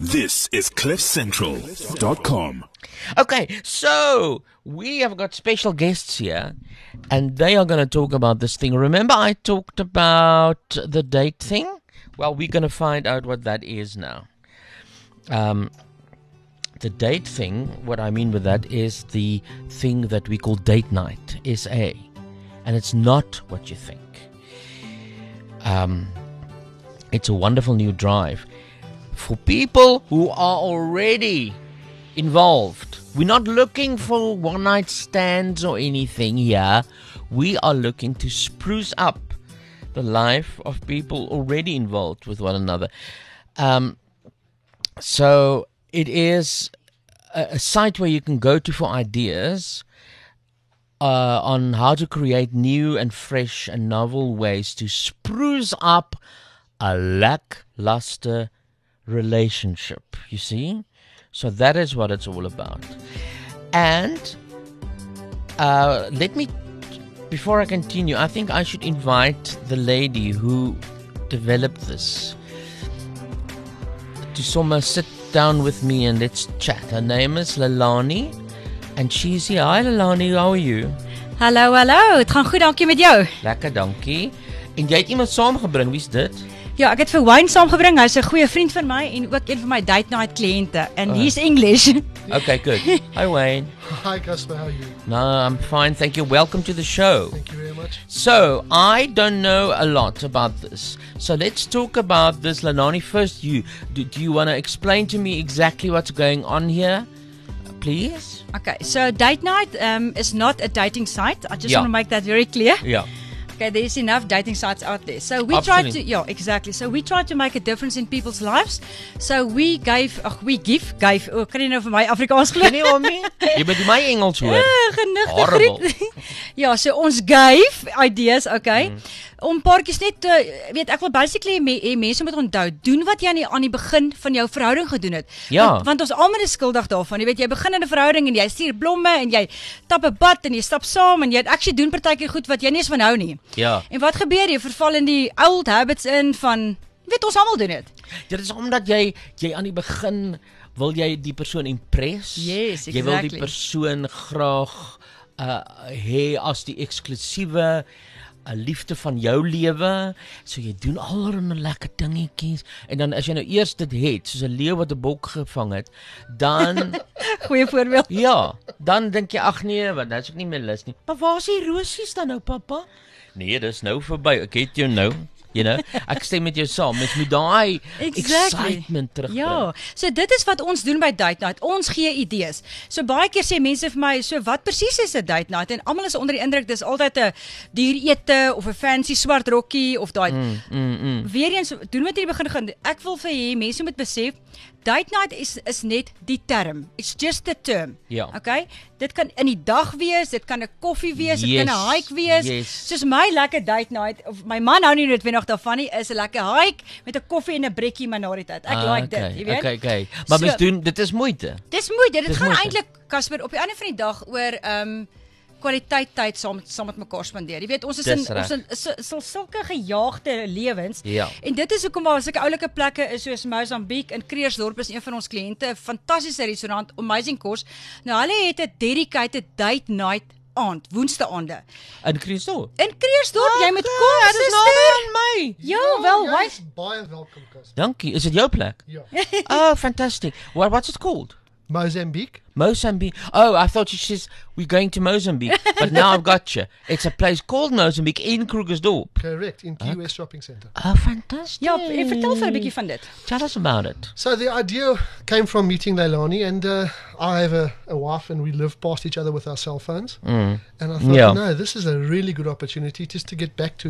This is CliffCentral.com. Okay, so we have got special guests here, and they are going to talk about this thing. Remember I talked about the date thing? Well, we're going to find out what that is now. The date thing, what I mean with that is the thing that we call date night, SA. And it's not what you think. It's a wonderful new drive for people who are already involved. We're not looking for one-night stands or anything here. We are looking to spruce up the life of people already involved with one another. So it is a site where you can go to for ideas on how to create new and fresh and novel ways to spruce up a lackluster relationship, you see? So that is what it's all about. And let me, before I continue, I think I should invite the lady who developed this to somewhere sit down with me and let's chat. Her name is Leilani and she's here. Hi Leilani, how are you? Hallo, het gaan goed, dankie met jou. Lekker, dankie. En jy het iemand saamgebring, wie's dit? Ja, ek het vir Wayne saamgebring. Hy's 'n goeie vriend van my en ook een van my date night kliënte. And he's English. Okay, good. Hi Wayne. Hi Casper, how are you? No, I'm fine, thank you. Welcome to the show. Thank you very much. So, I don't know a lot about this. So let's talk about this. Leilani, first do you want to explain to me exactly what's going on here? Please? Okay, so date night is not a dating site. I just Yeah. want to make that very clear. Yeah. Okay, there's enough dating sites out there. So we Absolutely. try to, yeah, exactly. So we try to make a difference in people's lives. So we give, kan jy nou vir my Afrikaans glo? Can you hear me? Jy moet my Engels hoor. Genigte Horrible. vriend. Ja, so ons gave ideas, okay. Om paartjies net weet ek wil basically mense moet onthou, doen wat jy aan die begin van jou verhouding gedoen het. Ja. Want ons almal is skuldig daarvan. Jy weet jy begin in 'n verhouding en jy stuur blomme en jy tap 'n bad en jy stap saam en jy actually doen partykeer goed wat jy nie eens van hou nie. Ja. En wat gebeur? Jy verval in die old habits in van weet ons almal doen dit. Dit is omdat jy aan die begin wil jy die persoon impress. Yes, Jy wil die exactly. persoon graag hê as die eksklusiewe 'n liefde van jou lewe, so jy doen allerlei lekker dingetjies en dan as jy nou eers dit het, soos 'n leeu wat 'n bok gevang het, dan Goeie voorbeeld. ja, dan dink jy ag nee, want nou is ek nie meer lus nie. Maar waar is die rosies dan nou, pappa? Nee, dis nou verby. Ek het jou nou, you know. Ek stem met jou saam. Mens moet daai excitement terugbring. Ja, so dit is wat ons doen by date night. Ons gee idees. So baie keer sê mense vir my, so wat presies is 'n date night? En almal is onder die indruk dis altyd 'n duur ete of 'n fancy swart rokkie of daai. Weer eens doen wat jy begin gaan. Ek wil vir hê mense moet besef date night is net die term. It's just a term. Ja. Okay? Dit kan in die dag wees, dit kan 'n koffie wees, dit Yes, kan 'n hike wees. yes. Soos my lekker date night of my man hou nie noodwendig daarvan nie, is 'n lekker hike met 'n koffie en 'n brekkie maar na die tyd. Ek like dit, jy weet. Okay. Maar So- mens doen dit is moeite. Dis moeite. Dit Dis gaan moeite. eintlik Casper op die einde van die dag oor kwaliteit tyd saam met mekaar spandeer. Jy weet ons is Dis ons is sulke gejaagde lewens. Ja. En dit is hoekom daar sulke oulike plekke is soos Mozambique in Kreersdorp is een van ons kliënte, 'n fantastiese restaurant, amazing kos. Nou hulle het 'n dedicated date night aand, woensdaande. In Christo. In Kreersdorp, jy moet kom, dit is naby aan my. Ja, wel, Jy why? is baie welkom, Casper. Dankie. Is dit jou plek? Ja. Oh, fantastic. What's it called? Mozambique. Mozambique. Oh, I thought she says we're going to Mozambique, but now I've got you. It's a place called Mozambique in Krugersdorp. Correct, in Key West Shopping Centre. Oh, fantastic. Ja, vertel vir 'n bietjie van dit. Tell us about it. So the idea came from meeting Leilani, and I have a wife and we live past each other with our cell phones. And I thought, Yeah. no, this is a really good opportunity just to get back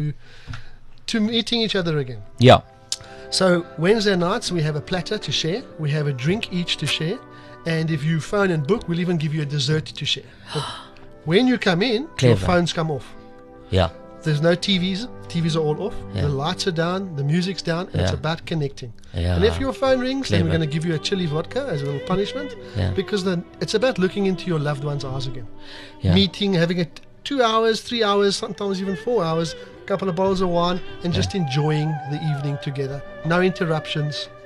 to meeting each other again. Yeah. So Wednesday nights we have a platter to share. We have a drink each to share. And if you phone and book, we'll even give you a dessert to share. But when you come in, your Clever. phones come off. Yeah. There's no TVs. TVs are all off. Yeah. The lights are down. The music's down. And it's Yeah. about connecting. Yeah. And if your phone rings, then we're Clever. going to give you a chili vodka as a little punishment. Yeah. Because then it's about looking into your loved one's eyes again. Yeah. Meeting, having it 2 hours, 3 hours, sometimes even 4 hours, couple of bottles of wine, and just enjoying the evening together. No interruptions.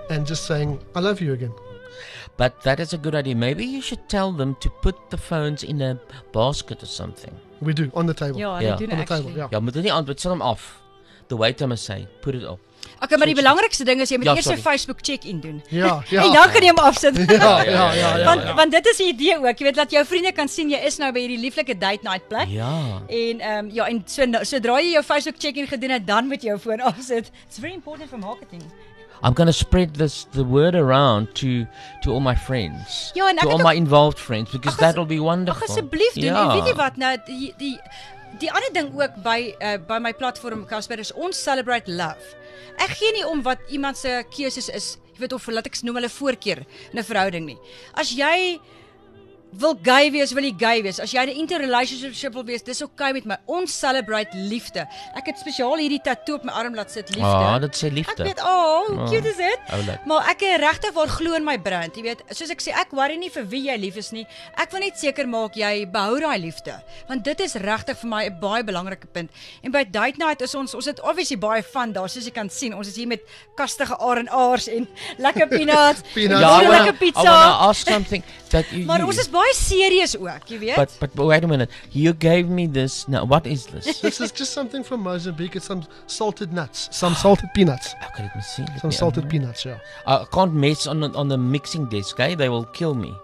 and just saying, I love you again. But that is a good idea. Maybe you should tell them to put the phones in a basket or something. We do, on the table. Ja, Ja. hulle doen On the actually. table, yeah. Ja, moet dit nie antwoord, sit hom af. The waiter must say, put it up. Okay, maar die belangrikste ding is jy moet Ja, eers 'n sorry. Facebook check-in doen. Ja, ja. En dan kan jy hom afsit. Ja. Want dit is die idee ook, jy weet dat jou vriende kan sien jy is nou by hierdie lieflike date night plek. Ja. En en sodra jy jou Facebook check-in gedoen het, dan moet jy jou foon afsit. It's very important for marketing. I'm going to spread the word around to all my friends. Ja, en ek to het all ook- my involved friends, because Ag, as- that'll be wonderful. Ag asseblief doen. Ja. En weet jy wat nou die ander ding ook by my platform Casper is ons celebrate love. Ek gee nie om wat iemand se keuses is, jy weet of laat ek noem hulle voorkeur in 'n verhouding nie. As jy wil gay wees, wil jy gay wees. As jy in 'n interrelationship wil wees, dis okay met my. Ons celebrate liefde. Ek het spesiaal hierdie tattoo op my arm laat sit, liefde. Ah, dit sê Ek liefde. weet, hoe cute is dit? Oulik. Maar ek is regtig waar glo in my brand, jy weet. Soos ek sê, ek worry nie vir wie jy lief is nie. Ek wil net seker maak jy behou daai liefde, want dit is regtig vir my 'n baie belangrike punt. En by date night is ons het obviously baie fun daar, soos jy kan sien. Ons is hier met kastige R&R's en lekker peanuts. Peanuts. Ja, en I lekker wanna pizza. ask something that you, Maar ons is baie serieus ook, jy weet. but wait a minute. You gave me this. Now, what is this? This is just something from Mozambique. It's some salted nuts, some salted peanuts. Okay, let me see. Let Some me- salted peanuts, yeah. I can't mess on the mixing desk, eh? They will kill me.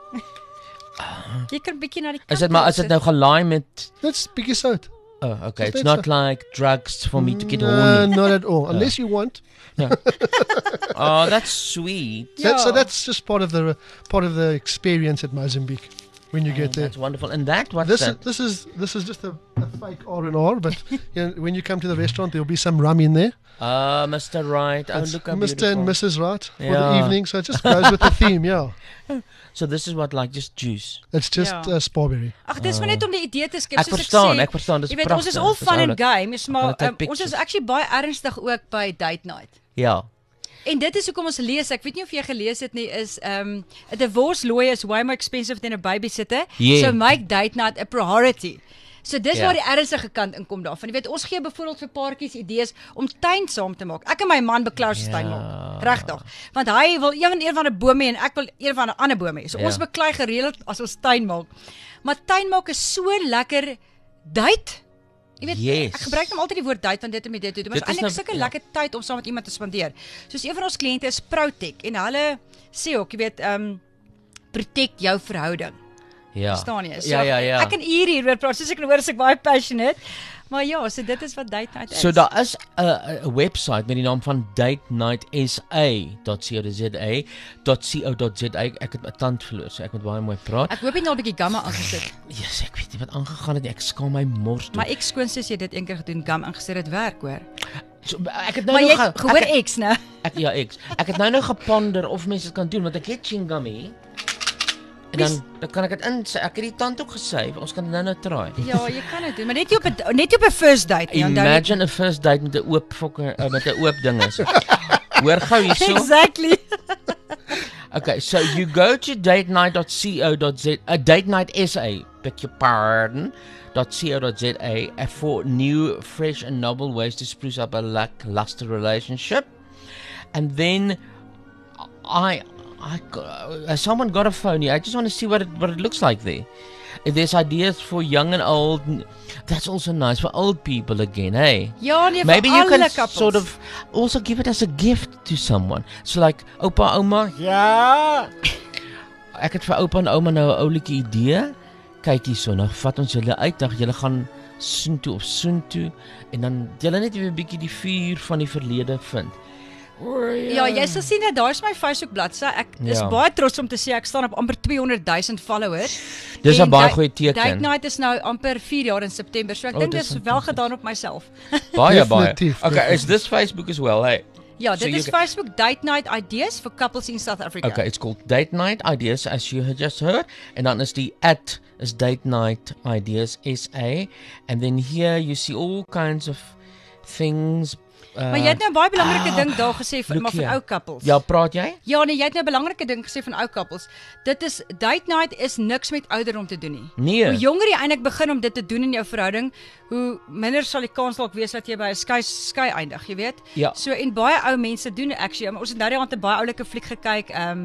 Jy kan bietjie na die Is dit maar is dit nou gelaai met That's bietjie sout. Oh, okay. Is It's dit not so? like drugs for me to get No, horny. not at all. Unless you want. Oh, that's sweet. So Ja. that's just part of the experience at Mozambique when you get there. That's wonderful. And that, what's This is, that? this is just a fake R&R, but when you come to the restaurant, there'll be some rum in there. Mr. Right. Oh, It's look how Mr. and beautiful. Mrs. Right for the Yeah. evening, so it just goes with the theme. Yeah, So this is what, like just juice. it's just Ja. Strawberry. Ag, dis maar net om die idee te skep, Ek soos verstaan, ek ek verstaan, dis Jy weet, ons is pragtig, all dis fun and oulik. games, maar Hulle take ons is pictures. actually baie ernstig ook by date night. Ja. En dit is hoekom ons lees. Ek weet nie of jy gelees het nie, is a divorce lawyer is way more expensive than a babysitter. Yeah. So make date night a priority. So dis Ja. waar die ernstige kant inkom daarvan. Jy weet, ons gee byvoorbeeld vir paartjies idees om tuin saam te maak. Ek en my man beklou ons tuin maak. Regtig. Want hy wil een van 'n boom hê en ek wil een van 'n ander boom hê. So Ja. ons beklei gereeld as ons tuin maak. Maar tuin maak is so lekker date. Jy weet, Yes. ek gebruik nou altyd die woord date want dit om dit te doen. Maar Dit dit is is eintlik nou- sulke ja. lekker tyd om saam met iemand te spandeer. Soos een van ons kliënte is Proutech en hulle sê ook, jy weet, protect jou verhouding. Ja. Verstaan jy? Ja. Ek kan hieroor praat, soos ek kan hoor as ek baie passionate. Maar ja, so dit is wat date night is. So daar is 'n website met die naam van datenightsa.co.za. Ek het my tand verloor, so ek moet baie mooi praat. Ek hoop jy het nou 'n bietjie gamma aangesit. Yes, ek weet nie wat aangegaan het nie. Ek skaam my mors toe. Maar ek skoonsis jy dit een keer gedoen, gam ingesit, dit werk hoor. So, ek het nou Maar jy nog het gehoor eks, né? Ek het nou geponder of mense dit kan doen want ek het chewing gum hier. En dan kan ek dit in. Ek het die tand ook gesave. Ons kan dit nou try. Ja, jy kan dit doen, maar net nie op 'n first date nie. onthou jy? Imagine a first date met 'n oop met 'n oop ding is. Hoor gou hierso. Exactly. Okay, so you go to datenight.co.za, datenightsa, beg your pardon, .co.za for new, fresh and novel ways to spruce up a lackluster relationship. And then someone got a phone here. I just want to see what it looks like there. If there's ideas for young and old, that's also nice for old people again, hey? Ja, nee, Maybe vir you can alle couples. sort of also give it as a gift to someone. So like, opa, ouma, ja. Ek het vir oupa en ouma nou 'n oulike idee. Kyk hierso, nou vat ons julle uit, dan julle gaan soontoe of soontoe en dan julle net weer 'n bietjie die vuur van die verlede vind. Ja, jy sal sien dat daar's my Facebook bladsy. Ek is Ja. baie trots om te sê ek staan op amper 200,000 followers. Dis En 'n baie Date- goeie teken. Date night is nou amper 4 jaar in September. So ek Oh, dink dis dis wel gedaan op myself. Baie. Definitief, Okay, is this Facebook as well, hey? Ja, So dit you is can- Facebook Date Night Ideas for Couples in South Africa. Okay, it's called Date Night Ideas, as you had just heard. And then is the @ is Date Night Ideas SA. And then here you see all kinds of things. Maar jy het nou 'n baie belangrike ding daar gesê van, maar van ou couples. Ja, praat jy? Ja, nee, jy het nou 'n belangrike ding gesê van ou couples. Dit is date night is niks met ouderdom te doen nie. Nee. Hoe jonger jy eintlik begin om dit te doen in jou verhouding, hoe minder sal die kans dalk wees dat jy by 'n skei eindig, jy weet. Ja. So en baie ou mense doen actually. Ons het nou die aand 'n baie oulike fliek gekyk,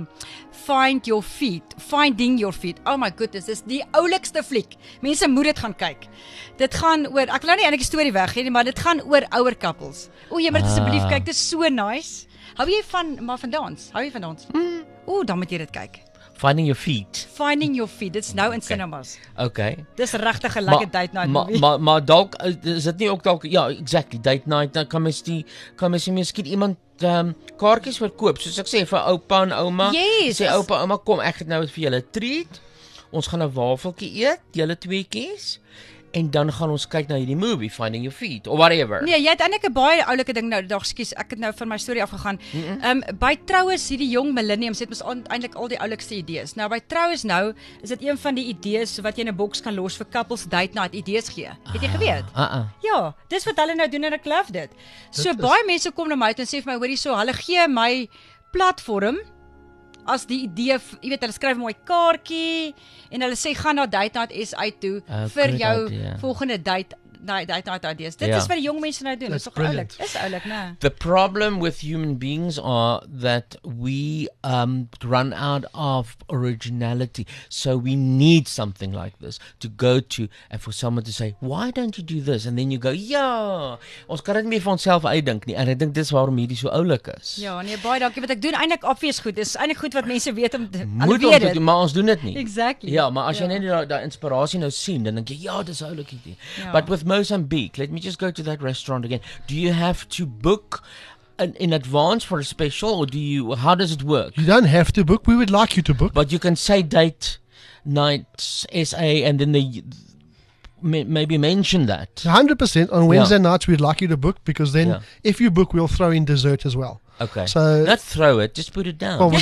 Finding Your Feet. Oh my goodness, dis die oulikste fliek. Mense moet dit gaan kyk. Dit gaan oor, ek wil nou nie eintlik 'n storie weggee nie, maar dit gaan oor ouer couples. O, jy moet dit asseblief kyk, dit is so nice. Hou jy van dans? Hou jy van dans? O, dan moet jy dit kyk. Finding Your Feet. Finding Your Feet, dit's nou in cinemas. Okay. Dis regtig 'n lekker date night movie. Maar dalk is dit nie ook dalk ja, exactly, date night, dan kan mens miskien iemand kaartjies verkoop, soos ek sê vir oupa en ouma. Yes, Sê oupa, ouma, kom, ek het nou vir julle 'n treat. Ons gaan 'n wafeltjie eet, julle tweeetjies. En dan gaan ons kyk na hierdie movie, Finding Your Feet, or whatever. Nee, jy het eintlik 'n baie oulike ding nou, ekskuus, ek het nou van my storie afgegaan. By troues, hierdie jong millenniums het mos eintlik al die oulikste idees. Nou by troues nou, is dit een van die idees wat jy in 'n boks kan los vir couples date night idees gee. Het jy geweet? Ja, dis wat hulle nou doen en ek love dit. So baie mense kom na my toe en sê vir my, hoorie, so hulle gee my platform as die idee, jy weet, hulle skryf 'n mooi kaartjie en hulle sê gaan na Date Night SA toe vir jou volgende date night ideas. Dit is wat die jong mense nou doen. Dis tog oulik. Is oulik, né? The problem with human beings are that we run out of originality. So we need something like this to go to and for someone to say, why don't you do this? And then you go, ja, ons kan dit nie meer vir onsself uitdink nie. En ek dink dis waarom hierdie so oulik is. Ja, nee, baie dankie. Wat ek doen eintlik obvious goed. Dis eintlik goed wat mense weet om moet ons dit doen, maar ons doen dit nie. Exactly. Ja, maar as jy net daai inspirasie nou sien, dan dink jy, ja, dis 'n oulike idee. But with Mozambique, let me just go to that restaurant again. Do you have to book in advance for a special, or how does it work? You don't have to book. We would like you to book. But you can say Date Night SA and then they maybe mention that. 100% on Wednesday nights we'd like you to book, because then if you book we'll throw in dessert as well. Okay. So not throw it, just put it down. Well,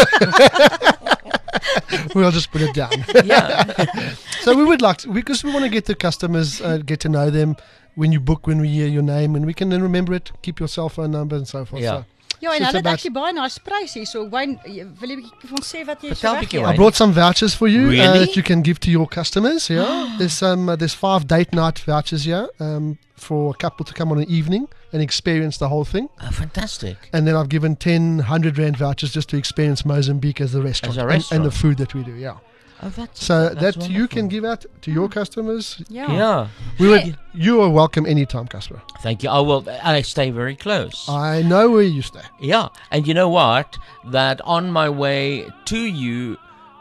we'll just put it down. So we would like to, because we want to get the customers, get to know them. When you book, when we hear your name, and we can then remember it, keep your cell phone number and so forth. So ja, en hulle het actually baie nice pryse hier. So Wayne, wil jy vir ons sê wat jy Vertel so bietjie, weg? I brought some vouchers for you that you can give to your customers. Yeah, there's 5 date night vouchers here for a couple to come on an evening and experience the whole thing. Oh, fantastic. And then I've given 10 100 Rand vouchers just to experience Mozambique as the restaurant, and the food that we do. Yeah. Oh, that's that you can give out to your customers. Yeah. You are welcome anytime, Casper. Thank you. I stay very close. I know where you stay. Yeah, and you know what? That on my way to you,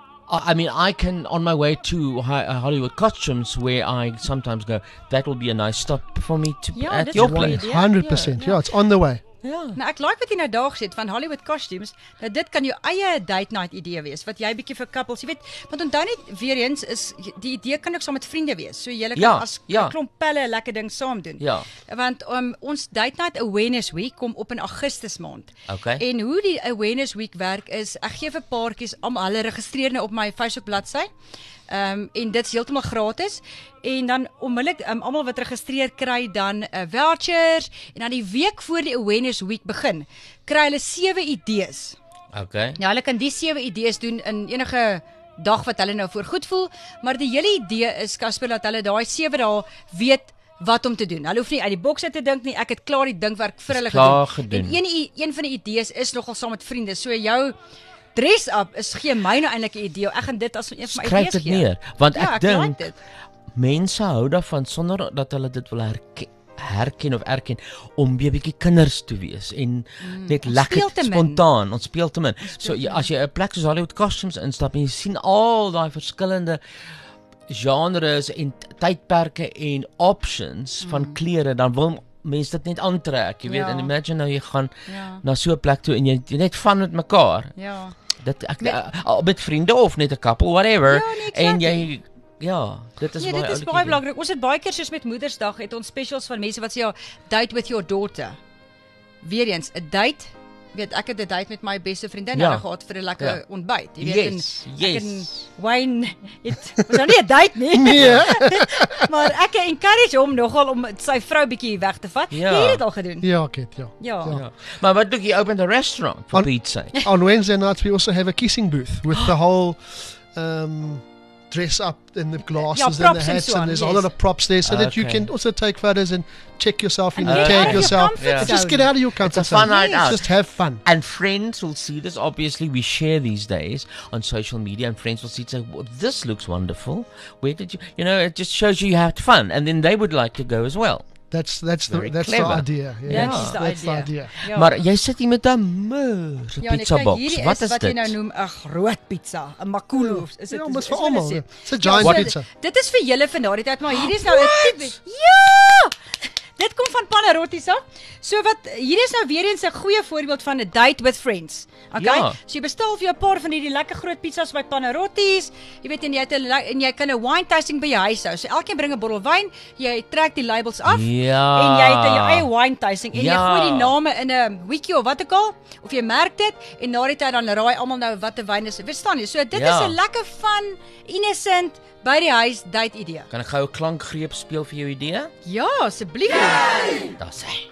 I can, on my way to Hollywood Costumes, where I sometimes go, that will be a nice stop for me to at your place. 100%. Yeah, it's on the way. Ja. Nou ek like wat jy nou daar gesê het van Hollywood Costumes. Nou dit kan jou eie date night idee wees wat jy bietjie vir couples, jy weet, want onthou net weer eens is die idee kan ook saam met vriende wees. So julle kan as klomp pelle 'n lekker ding saam doen. Ja. Want ons Date Night Awareness Week kom op in Augustus maand. Okay. En hoe die Awareness Week werk is ek gee vir paartjies hulle registreer nou op my Facebook bladsy. En dit is heeltemal gratis en dan onmiddellik almal wat registreer kry dan vouchers en dan die week voor die Awareness Week begin kry hulle 7 idees. Okay. Ja, hulle kan die 7 idees doen in enige dag wat hulle nou voor goed voel, maar die hele idee is Casper dat hulle daai 7 dae weet wat om te doen. Hulle hoef nie uit die boks uit te dink nie. Ek het klaar die dinkwerk vir hulle gedoen. En een van die idees is nogal saam met vriende. So jou dress up is gee my nou eintlik 'n idee. Ek gaan dit as een van my idees gee. Skryf dit neer, want ek dink like mense hou daarvan sonder dat hulle dit wil herken of erken om 'n bietjie kinders te wees en net lekker spontaan. Ons speel te min. So as jy 'n plek soos Hollywood Costumes instap en jy sien al daai verskillende genres en tydperke en options van klere, dan wil mense dit net aantrek, jy weet. En imagine nou jy gaan na so 'n plek toe en jy net van met mekaar. Ja. Dit met vriende of net 'n couple, whatever. Ja, nee, exactly. En jy dit is dit is baie belangrik. Ons het baie keer soos met Moedersdag het ons specials van mense wat sê date with your daughter. Weereens 'n date weet ek het 'n date met my beste vriendin Ja. gehad vir 'n lekker Ja. ontbyt. Jy weet Yes, ek en yes. Wayne het was nou nie 'n date nie. Nee. Maar ek encourage hom nogal om sy vrou bietjie weg te vat. Ja. Jy het dit al gedoen. Ja, Kit, ja. Ja. Ja. Maar wat doe you opened a restaurant for On- Pete's sake? On Wednesday nights, we also have a kissing booth with the whole dress up and the glasses and the props and hats, so on, and there's a yes. lot of props there so that you Okay. can also take photos and check yourself in, And and get out tag of your yourself. comfort Yeah. Just zone. get out of your comfort It's a fun zone. night out. Just have fun. And friends will see this. Obviously, we share these days on social media, and friends will see it and say, well, "This looks wonderful. Where did you? You know, it just shows you had fun, and then they would like to go as well." That's Very the clever. idea. Yeah, That is the that's the idea. idea. Ja. Maar jy sit hier met 'n mur Ja, pizza kyk, box. hierdie Wat is wat jy dit? nou noem 'n groot pizza, 'n makulu. Is dit? Ja, maar is vir wat hulle almal. sê. It's a giant so, pizza. Dit is vir julle van daardie tyd, maar hierdie is nou 'n tipe. Ja! Dit kom van Panarottis af. So wat hierdie is nou weer eens 'n goeie voorbeeld van 'n date with friends. Okay? Ja. So jy bestel vir jou 'n paar van hierdie lekker groot pizzas by Panarottis. Jy weet en jy kan 'n wine tasting by jou huis hou. So elkeen bring 'n bottel wyn, jy trek die labels af. Ja. En jy het jou eie wine tasting en jy Ja. gooi die name in 'n wiki of wat ook al of jy merk dit en na die tyd dan raai almal nou wat 'n wyn is. Verstaan jy? So dit Ja. is 'n lekker fun, innocent by die huis date idee. Kan ek gou 'n klankgreep speel vir jou idee? Ja, asseblief. Daar's hy.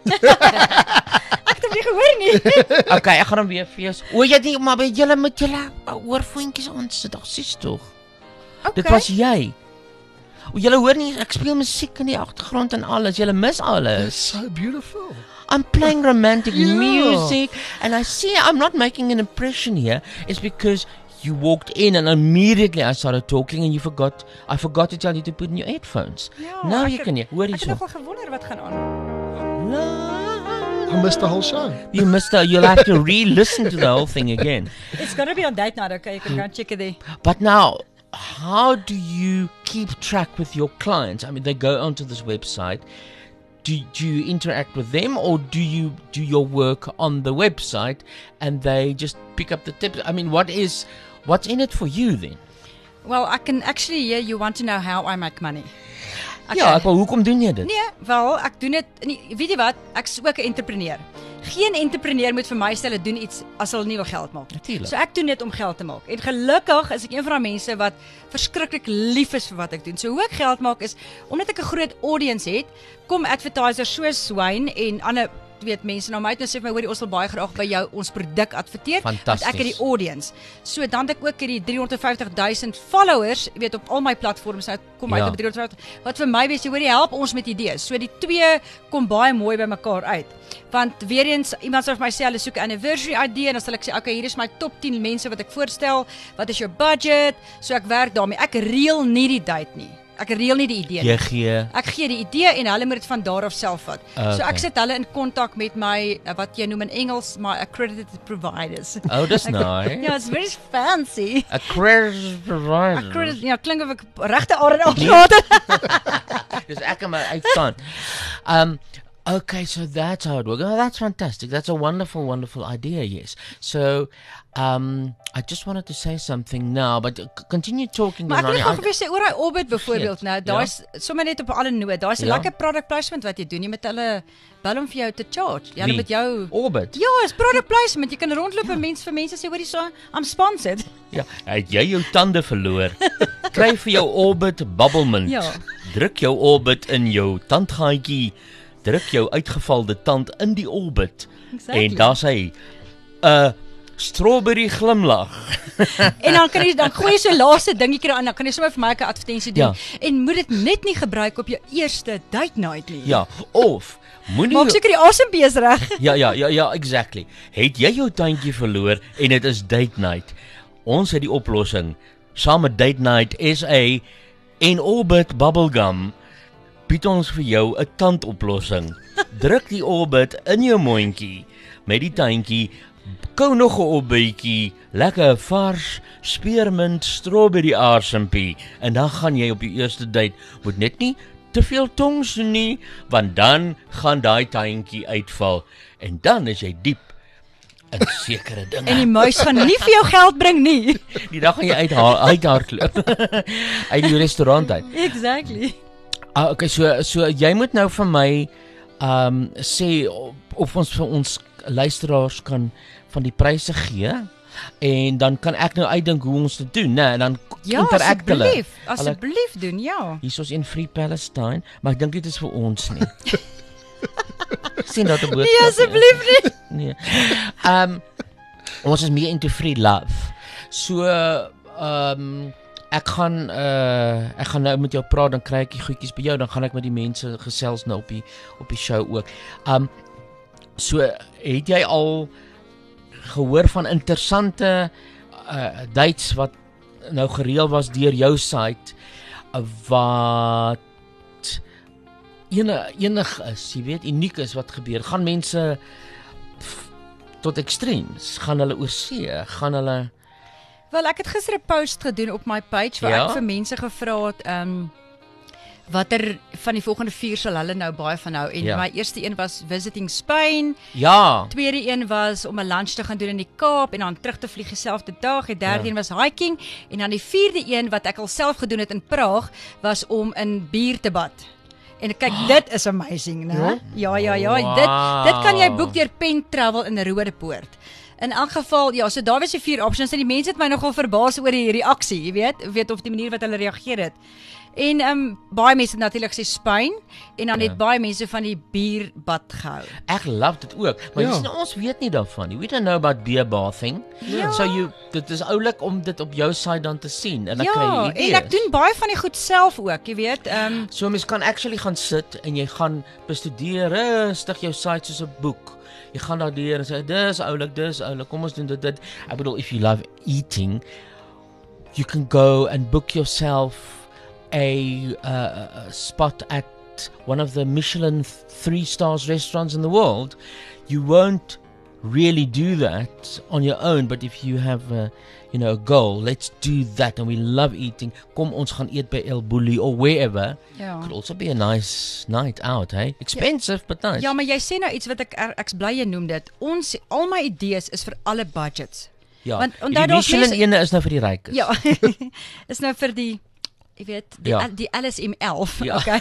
Ek het hom nie gehoor nie. Okay, ek gaan hom weer vir jou. O, jy dink maar by julle met julle oorvoetjies ons sit daar sies tog. Dit was jy. O, julle hoor nie ek speel musiek in die agtergrond en alles. Julle mis It's alles. so beautiful. I'm playing romantic Yeah. music and I see I'm not making an impression here. It's because you walked in and immediately I started talking and I forgot to tell you to put in your headphones. Nou jy kan nie. Hoor Ek het hierso. nogal gewonder wat gaan aan. I missed the whole show. You'll have to re-listen to the whole thing again. It's going to be on date night, okay? You can go and check it there. But now, how do you keep track with your clients? I mean, they go onto this website. Do you interact with them or do you do your work on the website and they just pick up the tips? I mean, what's in it for you then? Well, I can actually hear you want to know how I make money. Okay. Ja, ek wou hoekom doen jy dit? Nee, wel, ek doen dit weet jy wat? Ek's ook 'n entrepreneur. Geen entrepreneur moet vir my stel doen iets as hulle nie wil geld maak. Natuurlijk. So ek doen dit om geld te maak. En gelukkig is ek een van daai mense wat verskriklik lief is vir wat ek doen. So hoe ek geld maak is omdat ek 'n groot audience het, kom advertisers soos Wayne en ander weet mense nou my het nou sê vir my hoorie ons wil baie graag by jou ons produk adverteer want Fantasties. ek het die audience. So dan het ek ook hierdie 350,000 followers, weet op al my platforms nou kom uit Ja. op 350 wat vir my wees, hoorie help ons met idees. So die twee kom baie mooi by mekaar uit. Want weer eens iemand sê vir my sê hulle soek 'n anniversary idee en dan sal ek sê okay, hier is my top 10 mense wat ek voorstel. Wat is jou budget? So ek werk daarmee. Ek reël nie die date nie. Ek reël nie die idee nie. Jy gee Ek gee die idee en hulle moet dit van daar af self vat. So Okay. ek sit hulle in kontak met my wat jy noem in Engels my accredited providers. Oh, dis nice. Ja, it's very fancy. Accredited provider. Accredited, ja, klink of ek regte aard afpraat. Dis ek maar uitstaan. Okay, so that's how it works. Oh, that's fantastic. That's a wonderful, wonderful idea, yes. So, I just wanted to say something now, but continue talking. Maar ek wil Ronnie. net gou vir sê oor daai Orbit byvoorbeeld Shit, nou, daar's sommer net op 'n ander noot. Daar's 'n Ja. lekker product placement wat jy doen. Jy met hulle bel om vir jou te charge. Jy Wie? met jou Orbit. Ja, is product placement. Jy kan rondloop en vir mense sê hoorie so, I'm sponsored. Ja, het jy jou tande verloor? Kry vir jou Orbit bubblemint. Ja. Druk jou Orbit in jou tandgaatjie. Druk jou uitgevalde tand in die Orbit. Exactly. En daar's hy. 'n Strawberry glimlag. En dan kan jy dan gooi jy so laaste dingetjie aan, dan kan jy sommer vir my 'n advertensie doen. Ja. En moet dit net nie gebruik op jou eerste date night nie. Ja, of moenie Maak seker die asembees reg. Ja, exactly. Het jy jou tandjie verloor en dit is date night? Ons het die oplossing. Saam met Date Night SA en Orbit Bubblegum bied ons vir jou 'n tandoplossing. Druk die Orbit in jou mondjie met die tandjie. Kou nog 'n opbytjie, lekker vars spearmint strawberry asempie en dan gaan jy op die eerste date. Moet net nie te veel tongs doen nie, want dan gaan daai tandjie uitval en dan is jy diep in sekere dinge. En die muis gaan nie vir jou geld bring nie. Die dag gaan jy uithardloop uit die restaurant uit. Exactly. Okay, so jy moet nou vir my sê of ons vir ons luisteraars kan van die pryse gee en dan kan ek nou uitdink hoe ons dit doen, né? En dan Ja, interact hulle. asseblief doen, ja. Hier is in Free Palestine, maar ek dink dit is vir ons nie. Sien dat 'n boodskap. Nee, asseblief nie. Nee. Ons is meer into free love. So ek gaan nou met jou praat, dan kry ek die goedjies by jou, dan gaan ek met die mense gesels nou op die show ook. So het jy al gehoor van interessante dates wat nou gereël was deur jou site wat enig is, jy weet, uniek is wat gebeur. Gaan mense tot extremes, gaan hulle oor see, gaan hulle Wel, ek het gister 'n post gedoen op my page waar Ja? ek vir mense gevra het watter van die volgende 4 sal hulle nou baie van hou. En Ja. my eerste een was visiting Spain, ja, tweede een was om 'n lunch te gaan doen in die Kaap en dan terug te vlieg dieselfde dag. Die derde een was hiking en dan die vierde een wat ek al self gedoen het in Praag was om in bier te bad. En kyk, dit is amazing, né? Ja. Wow. Dit kan jy boek deur Pen Travel in Rodepoort. In elk geval, ja, so daar was die 4 options en die mense het my nogal verbaas oor die reaksie, jy weet of die manier wat hulle reageer het. En baie mense het natuurlik sê Spanje en dan het baie mense van die bierbad gehou. ek love dit ook, maar Ja. jy sien ons weet nie daarvan nie. We don't know about beer bathing. So dit is oulik om dit op jou site dan te sien en dan kry Ja, jy en idees. ek doen baie van die goed self ook, jy weet. So mens kan actually gaan sit en jy gaan bestudeer rustig jou site soos 'n boek. Jy gaan daar deur en sê dis oulik, kom ons doen dit. Ek bedoel, if you love eating, you can go and book yourself a spot at one of the Michelin 3 stars restaurants in the world. You won't really do that on your own, but if you have a goal, let's do that. And we love eating. Kom ons gaan eet by El Bulli or wherever. Ja. Could also be a nice night out, hey? Expensive, but nice. Ja, maar jy sê nou iets wat ek's bly jy noem dit. Al my idees is vir alle budgets. Ja. want Die onthou daar's Michelin mense- ene is nou vir die rykes. Ja. Is nou vir die jy weet, die LSM 11, Ja. okay.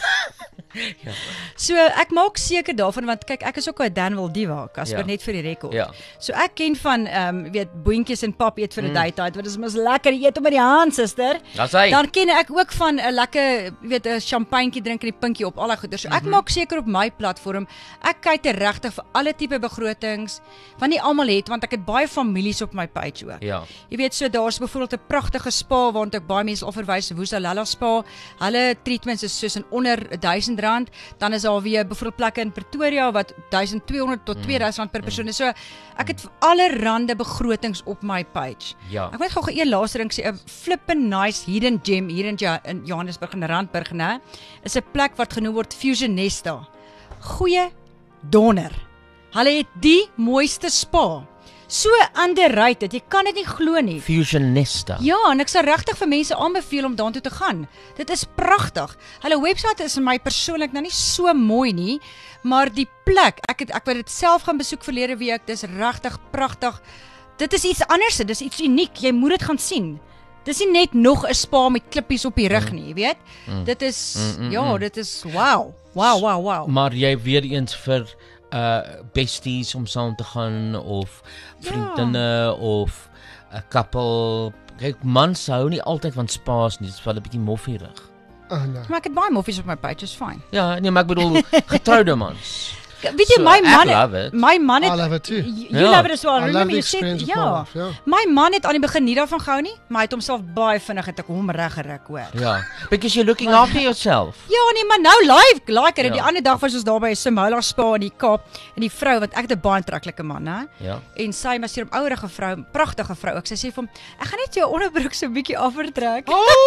So ek maak seker daarvan want kyk ek is ook 'n Danwil diva, Casper, net vir die rekord. Ja. So ek ken van boentjies en pap eet vir 'n date uit, want dit is mos lekker eet om met die hand, suster. Dis hy. Dan ken ek ook van 'n lekker, 'n champagnetjie drink en die pinkie op, al daai goeie. So ek maak seker op my platform, ek kyk regtig vir alle tipe begrotings, want nie almal het, want ek het baie families op my page ook. Ja. Jy weet, so daar's byvoorbeeld 'n pragtige spa waarna ek baie mense al verwys, Woesalala Spa. Hulle treatments is soos in onder R1000. Dan is daar weer byvoorbeeld plekke in Pretoria wat R1200 tot R2000 per persoon is. So ek het allerhande begrotings op my page. Ja. Ek moet gou een laaste ding sê, 'n flippin nice hidden gem hier in Johannesburg in Randburg, né? Is 'n plek wat genoem word Fusion Nesta. Goeie donder. Hulle het die mooiste spa. So underrated, jy kan dit nie glo nie. Fusion Nesta. Ja, en ek sou regtig vir mense aanbeveel om daartoe te gaan. Dit is pragtig. Hulle webwerf is vir my persoonlik nou nie so mooi nie, maar die plek, ek wou dit self gaan besoek verlede week. Dis regtig pragtig. Dit is iets anders, dit is iets uniek. Jy moet dit gaan sien. Dis nie net nog 'n spa met klippies op die rug nie, jy weet. Dit is dit is wow. Wow. Maar jy weer eens vir besties om saam te gaan of vriendinne of 'n couple. Kyk, mans hou nie altyd van spa's nie, dit is wel 'n bietjie moffierig. Oh, no. Maar ek het baie moffies op my page, is fyn. Ja, nee, maar ek bedoel getroude mans. Weet jy, So, my ek man love it. my man het I love it too. You Ja. love it as well. I love Remember the you said, experience of my ja. life, ja. My man het aan die begin nie daarvan gehou nie, maar hy het homself baie vinnig het ek hom reg geruk, hoor. Ja, because you're looking after yourself. Ja, nee, maar nou like het. Ja. Die ander dag was ons daar by 'n Simola Spa in die Kaap en die vrou wat ek het 'n baie aantreklike man, hè. Ja. En sy was hier 'n ouerige vrou, pragtige vrou. Sy sê vir hom, "Ek gaan net jou onderbroek so 'n bietjie aftrek."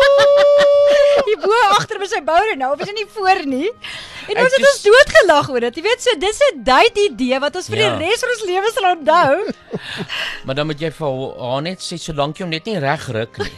Die bo agter by sy boude nou, of is dit nie voor nie? En ons het dis- ons doodgelag oor dit. Jy weet, so dis 'n date idee wat ons vir Ja. die res van ons lewe sal onthou. Maar dan moet jy vir haar net sê solank jy hom net nie reg ruk nie.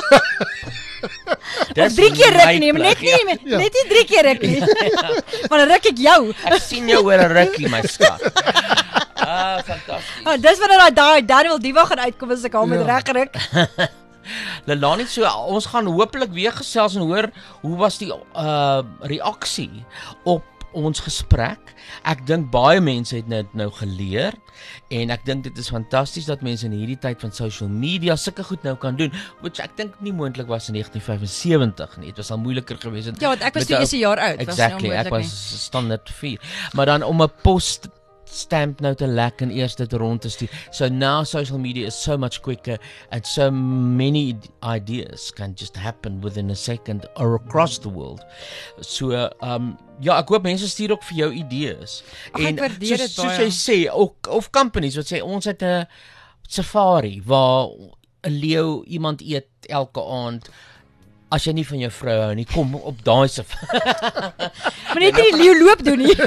Of 3 keer ruk my nie, maar net plek, nie, net nie 3 keer ruk nie. Maar dan ruk ek jou. Ek sien jou oor 'n rukkie, my skat. Fantasties. Dis wanneer daai Daniel Diva gaan uitkom as ek hom met Ja. reg ruk. Lelani, so ons gaan hopelik weer gesels en hoor hoe was die reaksie op ons gesprek. Ek dink baie mense het dit nou geleer en ek dink dit is fantasties dat mense in hierdie tyd van social media sulke goed nou kan doen, which ek dink nie moontlik was in 1975 nie. Dit was al moeiliker geweest. Ja, want ek was toe eers 'n jaar oud. Exactly, ek was standaard 4. Maar dan om 'n post stamp nou te lek en eers dit rond te stuur. So now social media is so much quicker and so many ideas can just happen within a second or across the world. So ja, ek hoop mense stuur ook vir jou idees. Ek waardeer dit soos baie. jy sê, ook of companies wat sê ons het 'n safari waar 'n leeu iemand eet elke aand. As jy nie van jou vrou hou nie, kom op daai safari. Maar net nie die leeu loop doen nie.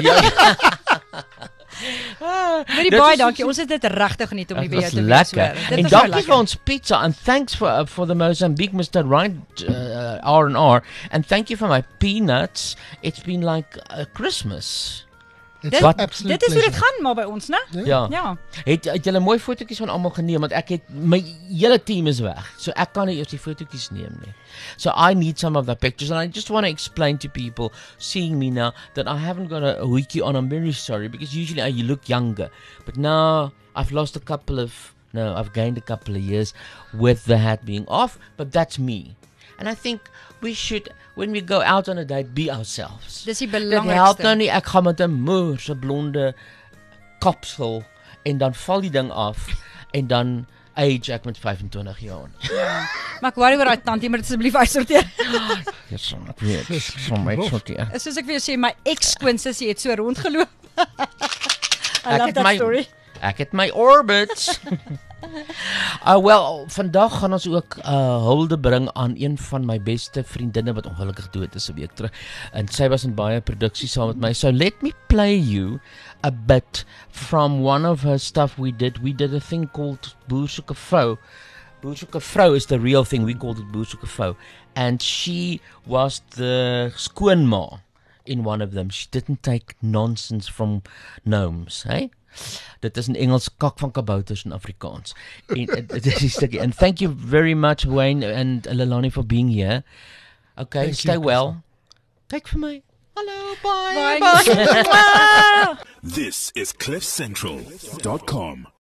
Baie baie dankie. Ons het dit regtig geniet om die by jou te wees. En dankie vir ons pizza and thanks for the Mozambique Mr. Right R&R and thank you for my peanuts. It's been like Christmas. Dit is hoe dit gaan maar by ons, né? Ja. Het julle mooi fotootjies van almal geneem want ek het my hele team is weg. So ek kan nie eers die fotootjies neem nie. So I need some of the pictures and I just want to explain to people seeing me now that I haven't got a hoodie on. I'm very sorry because usually you look younger. But now I've gained a couple of years with the hat being off, but that's me. And I think we should, when we go out on a date, be ourselves. Dis die Dit belangrikste. help nou nie, ek gaan met 'n moer se blonde kapsel en dan val die ding af en dan age ek met 25 jaar. Maar ek worry oor daai tand, jy moet dit asseblief uitsorteer. Yes, ek weet. Sommige sorteer. Soos ek vir jou sê, my ex-skoonsussie het so rondgeloop. I love that story. Ek het my orbits. Wel, vandag gaan ons ook hulde bring aan een van my beste vriendinne wat ongelukkig dood is 'n week terug. En sy was in baie produksies saam met my. So let me play you a bit from one of her stuff we did. We did a thing called Boersoeke Vrou. Boersoeke Vrou is the real thing. We called it Boersoeke Vrou. And she was the skoonma in one of them. She didn't take nonsense from gnomes, hey? Dit is in Engels kak van kabouters in Afrikaans. And thank you very much Wayne and Lelani for being here. Okay, thank stay you, well. Kyk vir my. Hallo, bye. Bye. This is CliffCentral.com.